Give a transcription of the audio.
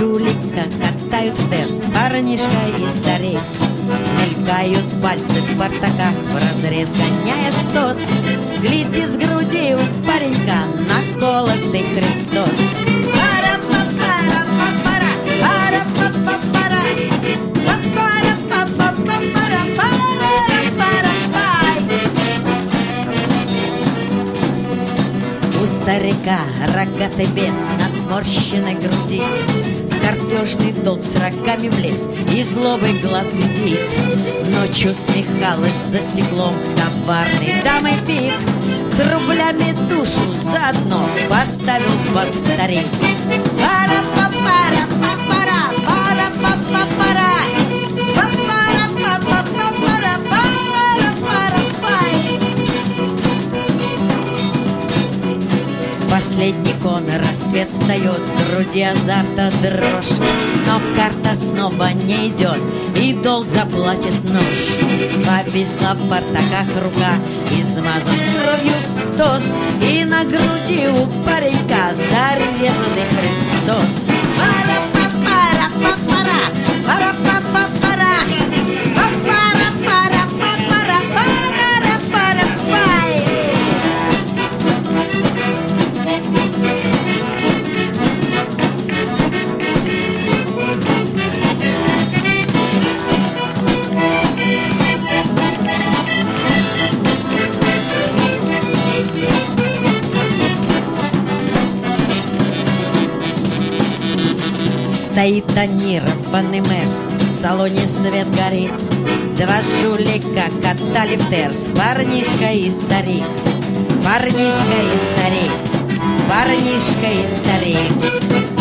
жулика катают в терс парнишка и старик. Мелькают пальцы в портаках, вразрез гоняя стос. Глядит с груди у паренька наколотый Христос. У старика рогатый бес на сморщенной груди, в картежный долг с рогами влез и злобой глаз глядит. Ночью смехалась за стеклом коварный дамой пик, с рублями душу заодно поставил в банк старик. Последний кон, рассвет встает, в груди азарта дрожь. Но карта снова не идет, и долг заплатит нож. Повисла в портаках рука, измазан кровью стос, и на груди у паренька зарезанный Христос. Стоит тонированный Мерс, в салоне свет горит. Два жулика катали в терс, парнишка и старик. Парнишка и старик, парнишка и старик.